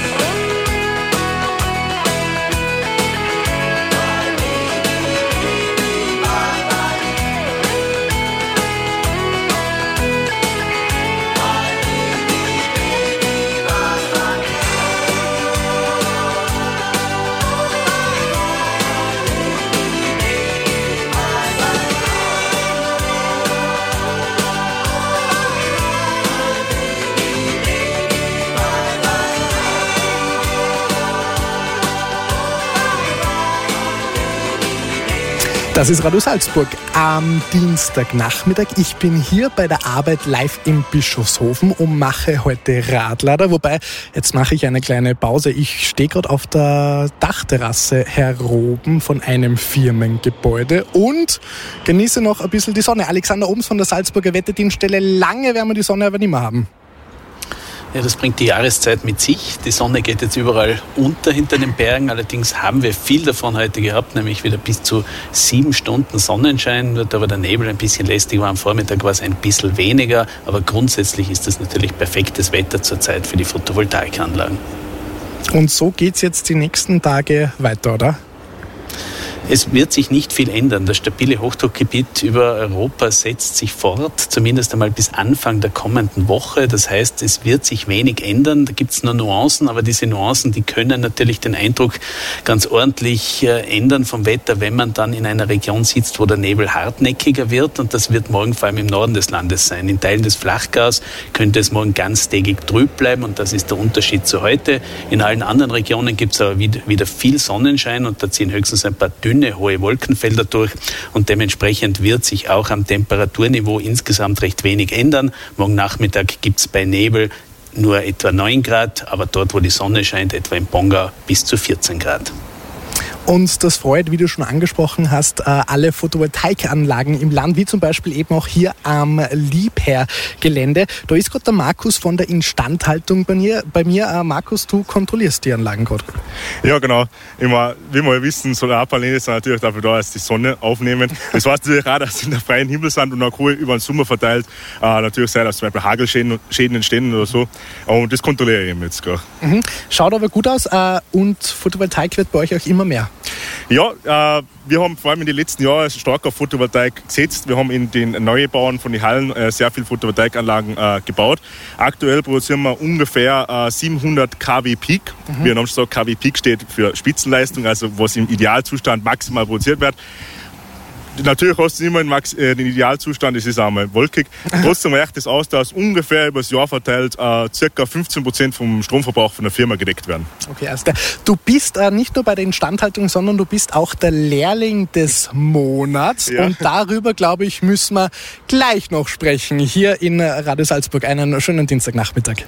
Das ist Radio Salzburg am Dienstagnachmittag. Ich bin hier bei der Arbeit live im Bischofshofen und mache heute Radlader. Wobei, jetzt mache ich eine kleine Pause. Ich stehe gerade auf der Dachterrasse heroben von einem Firmengebäude und genieße noch ein bisschen die Sonne. Alexander Oms von der Salzburger Wetterdienststelle. Lange werden wir die Sonne aber nicht mehr haben. Ja, das bringt die Jahreszeit mit sich. Die Sonne geht jetzt überall unter hinter den Bergen. Allerdings haben wir viel davon heute gehabt, nämlich wieder bis zu sieben Stunden Sonnenschein. Wird aber der Nebel ein bisschen lästig war. Am Vormittag war es ein bisschen weniger. Aber grundsätzlich ist das natürlich perfektes Wetter zurzeit für die Photovoltaikanlagen. Und so geht's jetzt die nächsten Tage weiter, oder? Es wird sich nicht viel ändern. Das stabile Hochdruckgebiet über Europa setzt sich fort, zumindest einmal bis Anfang der kommenden Woche. Das heißt, es wird sich wenig ändern. Da gibt es nur Nuancen, aber diese Nuancen, die können natürlich den Eindruck ganz ordentlich äh, ändern vom Wetter, wenn man dann in einer Region sitzt, wo der Nebel hartnäckiger wird. Und das wird morgen vor allem im Norden des Landes sein. In Teilen des Flachgars könnte es morgen ganztägig trüb bleiben und das ist der Unterschied zu heute. In allen anderen Regionen gibt es aber wieder, wieder viel Sonnenschein und da ziehen höchstens ein paar dünne hohe Wolkenfelder durch und dementsprechend wird sich auch am Temperaturniveau insgesamt recht wenig ändern. Morgen Nachmittag gibt es bei Nebel nur etwa neun Grad, aber dort, wo die Sonne scheint, etwa im Pongau bis zu vierzehn Grad. Und das freut, wie du schon angesprochen hast, alle Photovoltaikanlagen im Land, wie zum Beispiel eben auch hier am Liebherr-Gelände. Da ist gerade der Markus von der Instandhaltung bei mir. Bei mir. Markus, du kontrollierst die Anlagen gerade. Ja, genau. Immer, wie wir wissen, Solarpaneele sind natürlich dafür da, dass die Sonne aufnehmen. Das heißt natürlich auch, dass sie in der freien Himmel sind und auch über den Sommer verteilt äh, natürlich sein, dass zum Beispiel Hagelschäden Schäden entstehen oder so. Und das kontrolliere ich eben jetzt gerade. Mhm. Schaut aber gut aus äh, und Photovoltaik wird bei euch auch immer mehr. Ja, äh, wir haben vor allem in den letzten Jahren stark auf Photovoltaik gesetzt. Wir haben in den Neubauen von den Hallen äh, sehr viele Photovoltaikanlagen äh, gebaut. Aktuell produzieren wir ungefähr äh, siebenhundert Kilowatt Peak. Mhm. Wir haben schon gesagt, Kilowatt Peak steht für Spitzenleistung, also was im Idealzustand maximal produziert wird. Natürlich hast du immer den, Max, äh, den Idealzustand, es ist einmal wolkig. Trotzdem reicht es aus, dass ungefähr über das Jahr verteilt äh, ca. fünfzehn Prozent vom Stromverbrauch von der Firma gedeckt werden. Okay, also du bist äh, nicht nur bei der Instandhaltung, sondern du bist auch der Lehrling des Monats. Ja. Und darüber, glaube ich, müssen wir gleich noch sprechen. Hier in Radio Salzburg. Einen schönen Dienstagnachmittag.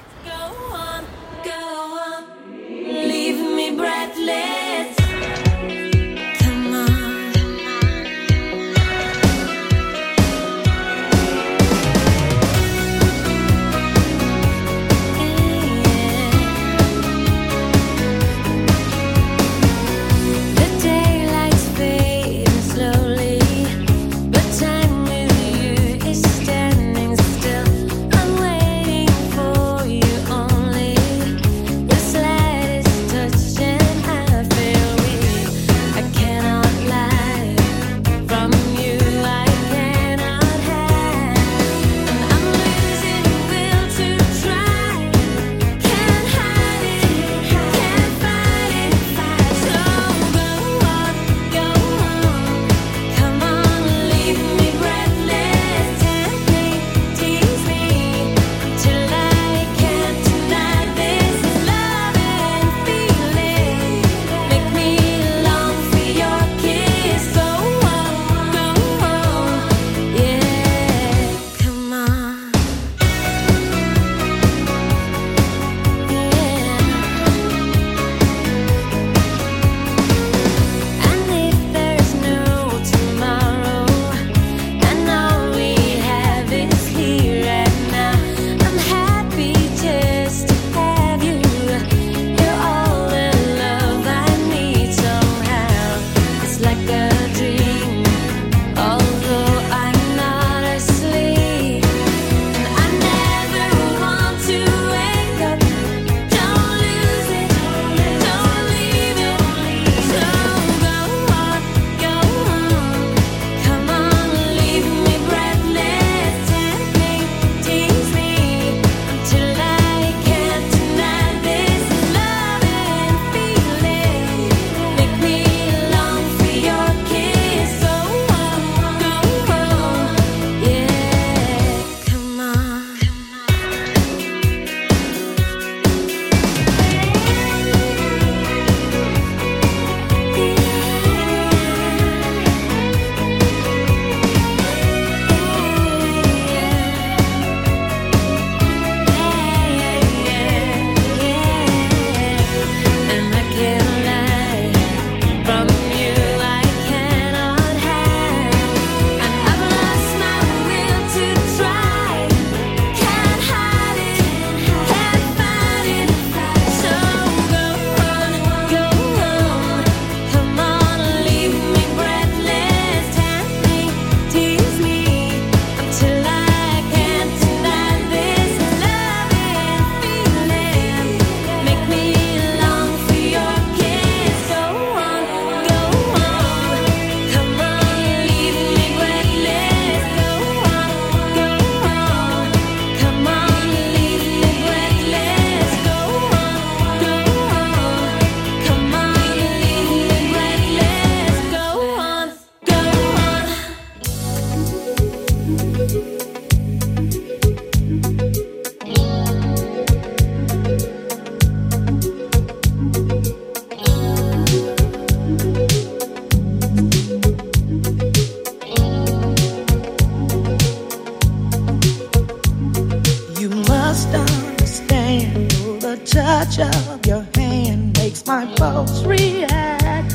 folks react,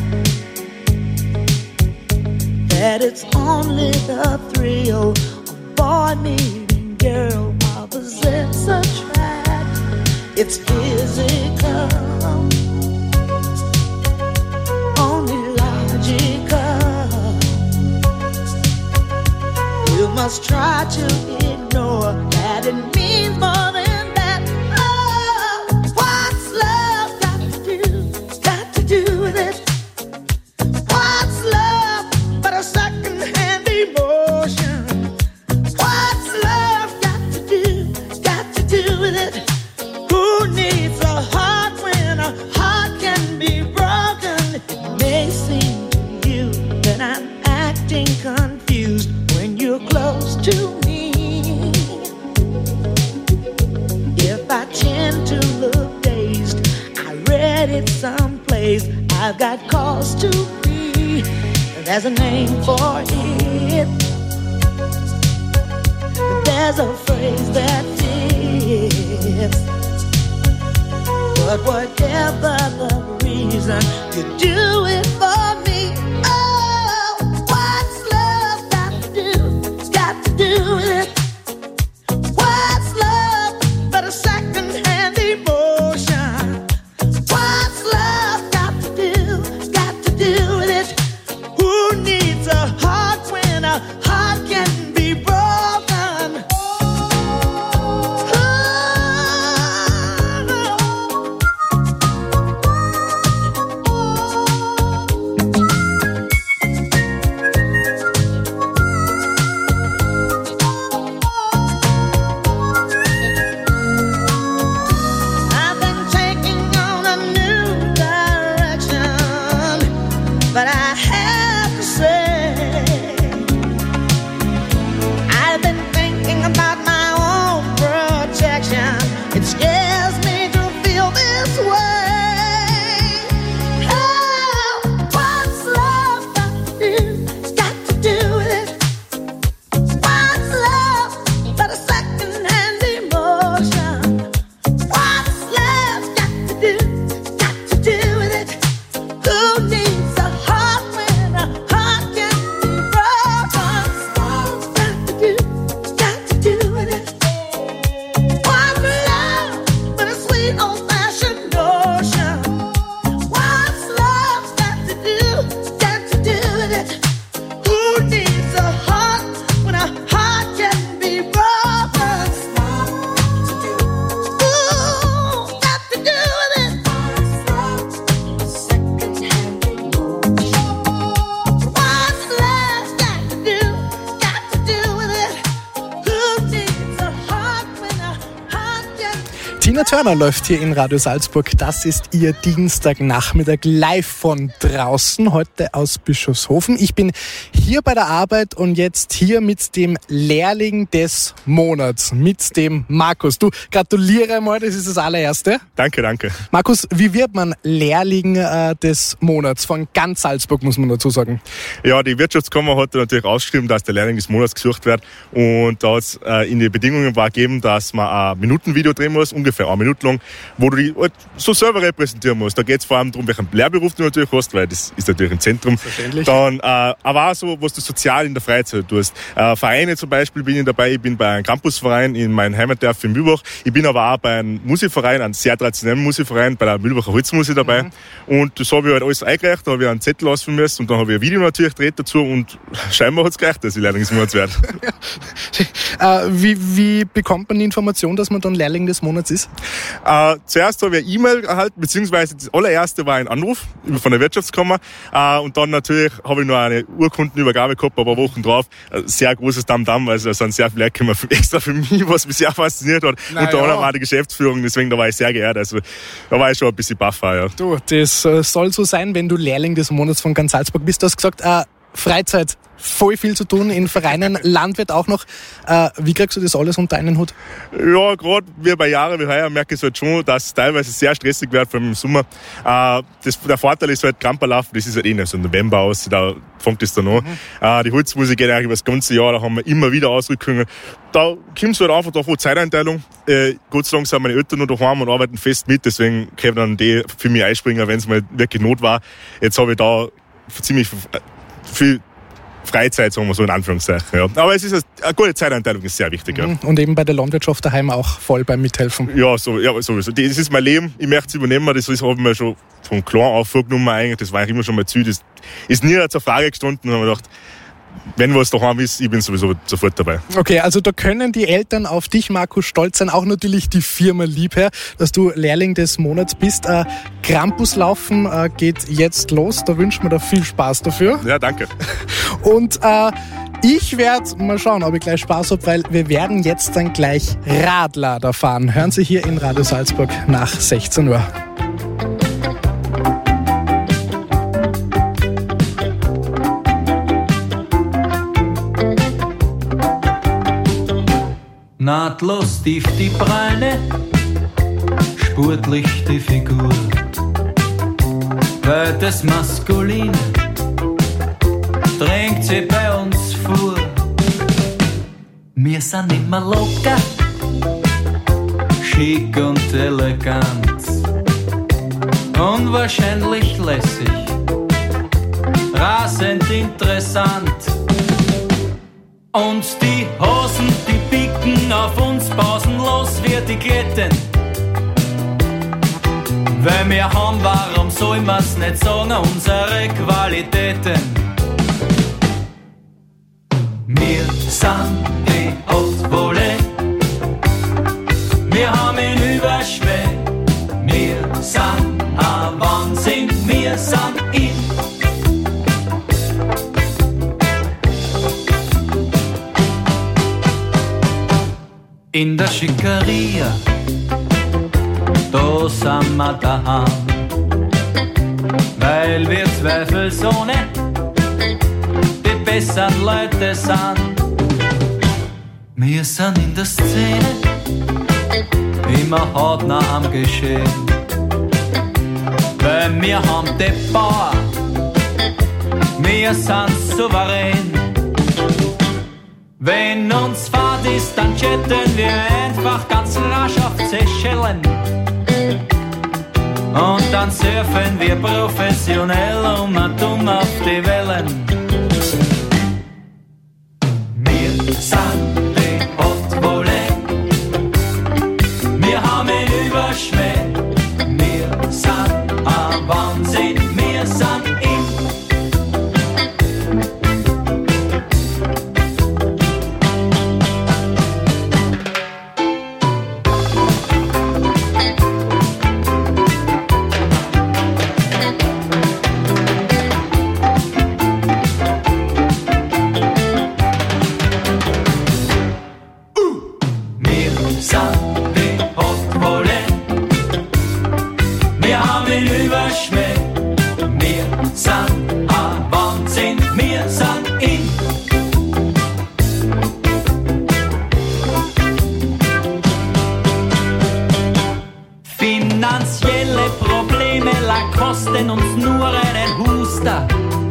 that it's only the thrill of boy meeting girl opposites attract. It's physical, only logical. You must try to ignore that it means more than that. Oh, what's love got to do, got to do with it? What's love but a second-hand emotion? What's love got to do, got to do with it? Who needs a heart when a heart can be broken? It may seem to you that I'm acting confused when you're close to me. If I tend to look dazed, I read it someplace, I've got cause to be. There's a name for it. There's a phrase that fits. But whatever the reason, you do it for me. Oh, what's love got to do, got to do with it? What's love but a second-hand emotion? What's love got to do, got to do with it? Who needs a heart when a heart can be broken? I've been taking on a new direction, but I have to say, I've been thinking about my own protection. It scares me to feel this way. Oh, what's love got to do, got to do with it? What's love but a second-hand emotion? What's love got to do, got to do with it? Who needs a heart when a heart can be broken? What's got to do, got to do with it? What's love but a sweet old-fashioned notion? What's love got to do, got to do with it? Who needs a heart when a heart can be broken? Ooh, got to do with it. What's love got to do, got to do with it? Who needs a heart when a heart can Tina Turner läuft hier in Radio Salzburg. Das ist ihr Dienstagnachmittag live von draußen, heute aus Bischofshofen. Ich bin hier bei der Arbeit und jetzt hier mit dem Lehrling des Monats, mit dem Markus. Du, gratuliere mal, das ist das allererste. Danke, danke. Markus, wie wird man Lehrling äh, des Monats? Von ganz Salzburg, muss man dazu sagen. Ja, die Wirtschaftskammer hat natürlich ausgeschrieben, dass der Lehrling des Monats gesucht wird. Und da hat es äh, in die Bedingungen war gegeben, dass man ein Minutenvideo drehen muss, ungefähr eine Minute lang, wo du dich halt so selber repräsentieren musst. Da geht es vor allem darum, welchen Lehrberuf du natürlich hast, weil das ist natürlich im Zentrum. Dann, äh, aber auch so, was du sozial in der Freizeit tust. Äh, Vereine zum Beispiel bin ich dabei. Ich bin bei einem Campusverein in meinem Heimatdorf in Mühlbach. Ich bin aber auch bei einem Musikverein, einem sehr traditionellen Musikverein, bei der Mühlbacher Holzmusik dabei. Mhm. Und das habe ich halt alles eingereicht. Da habe ich einen Zettel ausfüllen müssen und dann habe ich ein Video natürlich gedreht dazu und scheinbar hat es gereicht, dass ich Lehrling des Monats werde. äh, wie, wie bekommt man die Information, dass man dann Lehrling des Monats ist? Äh, zuerst habe ich eine E-Mail erhalten, beziehungsweise das allererste war ein Anruf von der Wirtschaftskammer. Äh, und dann natürlich habe ich noch eine Urkundenübergabe gehabt, aber Wochen drauf. Ein sehr großes Damm-Damm, also es sind sehr viele Leute gekommen, extra für mich, was mich sehr fasziniert hat. Na Unter anderem ja. auch die Geschäftsführung, deswegen da war ich sehr geehrt. Also da war ich schon ein bisschen baff. Ja. Du, das äh, soll so sein, wenn du Lehrling des Monats von ganz Salzburg bist. Du hast gesagt, äh, Freizeit voll viel zu tun in Vereinen, Landwirt auch noch. Äh, wie kriegst du das alles unter einen Hut? Ja, gerade wie bei Jahren wie heuer merke ich halt schon, dass es teilweise sehr stressig wird, vor allem im Sommer. Äh, das, der Vorteil ist halt, Kramperlauf, das ist halt eh nicht so im November aus, da fängt das dann an. Mhm. Äh, die Holzmusik geht eigentlich über das ganze Jahr, da haben wir immer wieder Ausrückungen. Da kommst du halt einfach davon Zeiteinteilung. Äh, Gott sei Dank sind meine Eltern noch daheim und arbeiten fest mit, deswegen können dann die für mich einspringen, wenn es mal wirklich Not war. Jetzt habe ich da ziemlich viel Freizeit, sagen wir so in Anführungszeichen. Ja. Aber es ist eine gute Zeiteinteilung, ist sehr wichtig. Ja. Und eben bei der Landwirtschaft daheim auch voll beim Mithelfen. Ja, so, ja sowieso. Das ist mein Leben, ich möchte es übernehmen, das habe ich mir schon von klein auf vorgenommen eigentlich, das war eigentlich immer schon mal Ziel. Das ist nie zur Frage gestanden und habe mir gedacht, wenn was daheim ist, ich bin sowieso sofort dabei. Okay, also da können die Eltern auf dich, Markus, stolz sein, auch natürlich die Firma Liebherr, dass du Lehrling des Monats bist. Äh, Krampuslaufen äh, geht jetzt los, da wünschen wir dir viel Spaß dafür. Ja, danke. Und äh, ich werde mal schauen, ob ich gleich Spaß habe, weil wir werden jetzt dann gleich Radlader fahren. Hören Sie hier in Radio Salzburg nach sechzehn Uhr. Nahtlos tief die Beine, sportlich die Figur, weil das Maskuline drängt sie bei uns vor. Wir sind immer locker, schick und elegant, unwahrscheinlich lässig, rasend interessant. Und die Hosen, die picken auf uns pausenlos wie die Ketten. Weil wir haben, warum soll man's nicht sagen, unsere Qualitäten. Wir sind die Haute Volée, wir haben ihn Überschweh. Wir sind ein Wahnsinn, wir sind in. In der Schickeria, da sind wir daheim, weil wir zweifelsohne die besseren Leute sind. Wir sind in der Szene, immer hautnah am Geschehen, weil wir haben die Power, wir sind souverän. Wenn uns Fahrt ist, dann chatten wir einfach ganz rasch auf Seychellen. Und dann surfen wir professionell um und um auf die Wellen. Wir sind die Haute Volée, wir haben ihn Überschweh. Wir sind ein Wahnsinn, wir sind in. Kosten uns nur einen Huster.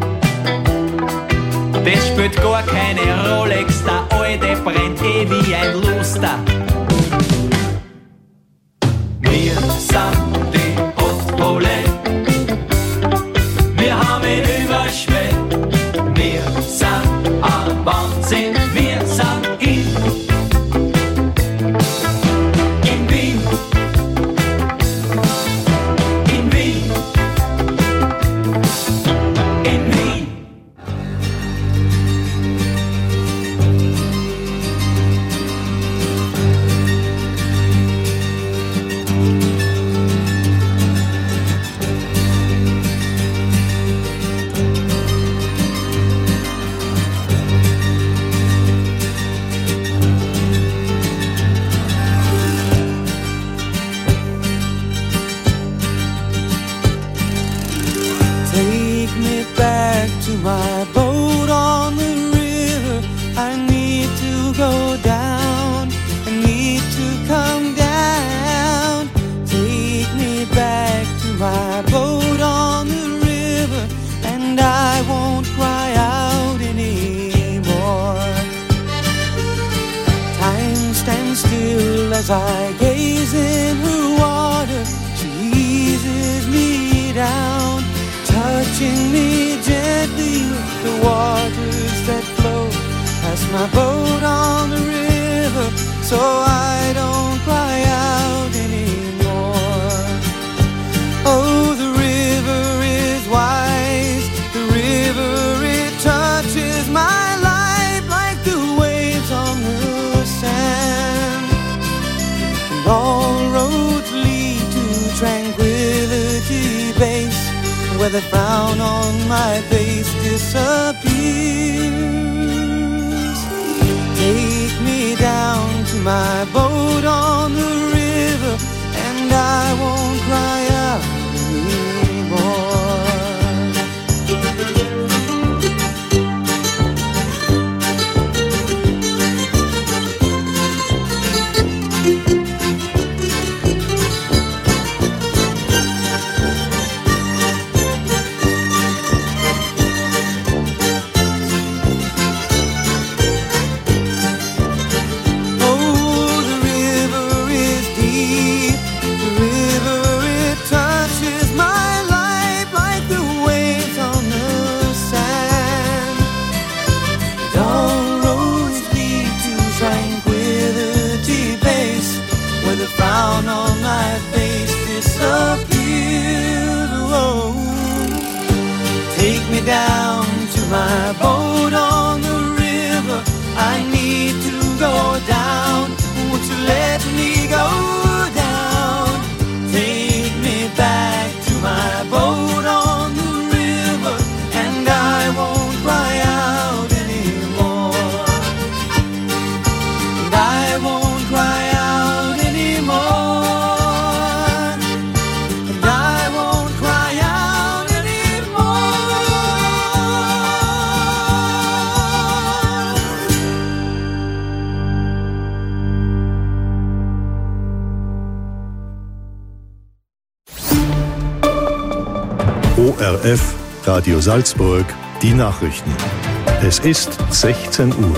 Das spielt gar keine Rolex, der Alte brennt eh wie ein Luster. Wir sind die Haute Volée, wir haben ihn Überschweh. Wir sind ein Wahnsinn, wir sind in. In Wien. Take me back to my boat As I gaze in her water, she eases me down, touching me gently with the waters that flow past my boat on the river, so I don't cry out anymore. Oh, the river is wise, the river, it touches my life like the waves on the sand. And all roads lead to Tranquility Base, where the frown on my face disappears. Take me down to my boat on the river, and I won't cry out anymore. Down to my boat on the river, I need to go down. Won't you let me go down? Take me back to my boat on the river, and I won't cry out anymore. And I won't cry out anymore. And I won't cry out anymore. O R F, Radio Salzburg, die Nachrichten. Es ist sechzehn Uhr.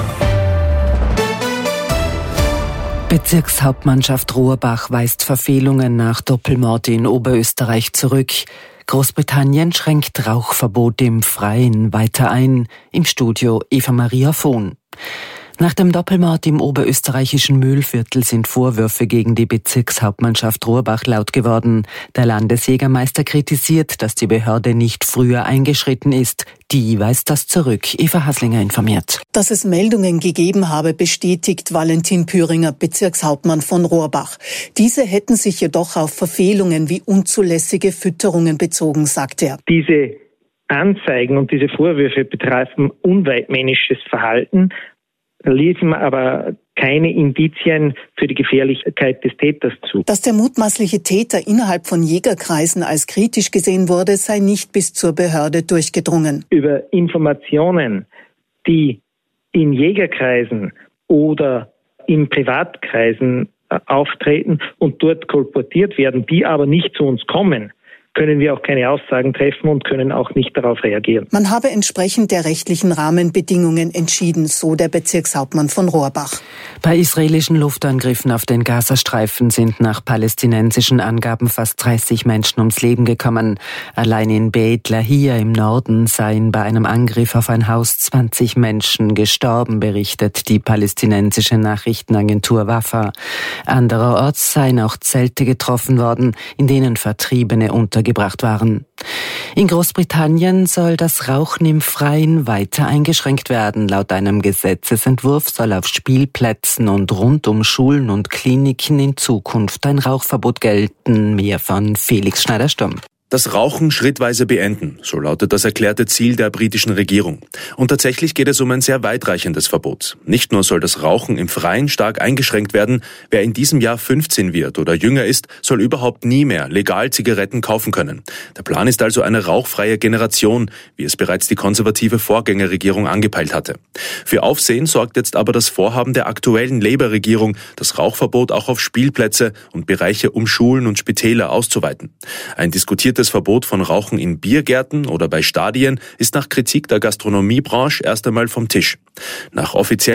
Bezirkshauptmannschaft Rohrbach weist Verfehlungen nach Doppelmord in Oberösterreich zurück. Großbritannien schränkt Rauchverbot im Freien weiter ein. Im Studio Eva Maria Vohn. Nach dem Doppelmord im oberösterreichischen Mühlviertel sind Vorwürfe gegen die Bezirkshauptmannschaft Rohrbach laut geworden. Der Landesjägermeister kritisiert, dass die Behörde nicht früher eingeschritten ist. Die weist das zurück. Eva Haslinger informiert. Dass es Meldungen gegeben habe, bestätigt Valentin Püringer, Bezirkshauptmann von Rohrbach. Diese hätten sich jedoch auf Verfehlungen wie unzulässige Fütterungen bezogen, sagt er. Diese Anzeigen und diese Vorwürfe betreffen unweidmännisches Verhalten, ließen aber keine Indizien für die Gefährlichkeit des Täters zu. Dass der mutmaßliche Täter innerhalb von Jägerkreisen als kritisch gesehen wurde, sei nicht bis zur Behörde durchgedrungen. Über Informationen, die in Jägerkreisen oder in Privatkreisen auftreten und dort kolportiert werden, die aber nicht zu uns kommen, können wir auch keine Aussagen treffen und können auch nicht darauf reagieren. Man habe entsprechend der rechtlichen Rahmenbedingungen entschieden, so der Bezirkshauptmann von Rohrbach. Bei israelischen Luftangriffen auf den Gazastreifen sind nach palästinensischen Angaben fast dreißig Menschen ums Leben gekommen. Allein in Beit Lahia im Norden seien bei einem Angriff auf ein Haus zwanzig Menschen gestorben, berichtet die palästinensische Nachrichtenagentur Wafa. Andererorts seien auch Zelte getroffen worden, in denen Vertriebene untergebracht waren. In Großbritannien soll das Rauchen im Freien weiter eingeschränkt werden. Laut einem Gesetzesentwurf soll auf Spielplätzen und rund um Schulen und Kliniken in Zukunft ein Rauchverbot gelten. Mehr von Felix Schneider-Stumm. Das Rauchen schrittweise beenden, so lautet das erklärte Ziel der britischen Regierung. Und tatsächlich geht es um ein sehr weitreichendes Verbot. Nicht nur soll das Rauchen im Freien stark eingeschränkt werden, wer in diesem Jahr fünfzehn wird oder jünger ist, soll überhaupt nie mehr legal Zigaretten kaufen können. Der Plan ist also eine rauchfreie Generation, wie es bereits die konservative Vorgängerregierung angepeilt hatte. Für Aufsehen sorgt jetzt aber das Vorhaben der aktuellen Labour-Regierung, das Rauchverbot auch auf Spielplätze und Bereiche um Schulen und Spitäler auszuweiten. Ein diskutiertes Verbot von Rauchen in Biergärten oder bei Stadien ist nach Kritik der Gastronomiebranche erst einmal vom Tisch. Nach offiziellen